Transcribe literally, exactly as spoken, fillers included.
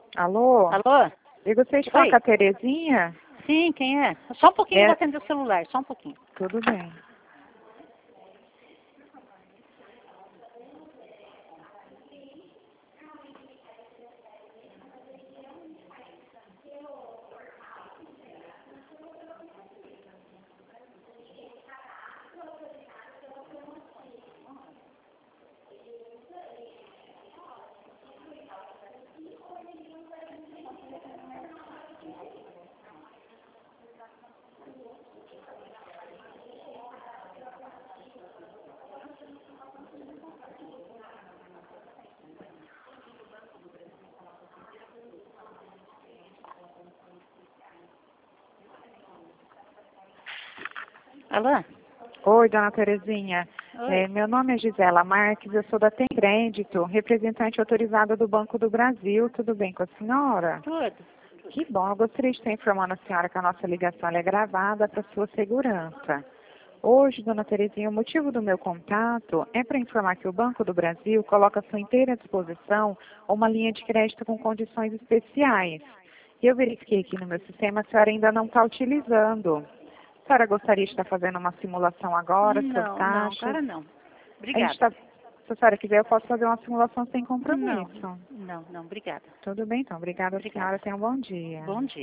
Alô? Alô? Eu gostaria de falar Oi. com a Terezinha. Sim, quem é? Só um pouquinho, É. eu vou atender o celular, só um pouquinho. Tudo bem. Alô? Oi, dona Terezinha. Oi. É, meu nome é Gisela Marques, eu sou da Tem Crédito, representante autorizada do Banco do Brasil. Tudo bem com a senhora? Tudo. Que bom, eu gostaria de estar informando a senhora que a nossa ligação ela é gravada para sua segurança. Hoje, dona Terezinha, o motivo do meu contato é para informar que o Banco do Brasil coloca à sua inteira disposição uma linha de crédito com condições especiais. E eu verifiquei aqui no meu sistema, a senhora ainda não está utilizando. A senhora gostaria de estar fazendo uma simulação agora sobre Não, não, taxas? cara não. A gente Obrigada. tá, se a senhora quiser, eu posso fazer uma simulação sem Não, compromisso. não, não, obrigada. Tudo bem, então. Obrigada, Obrigada. senhora. Tenha um bom dia. Bom dia.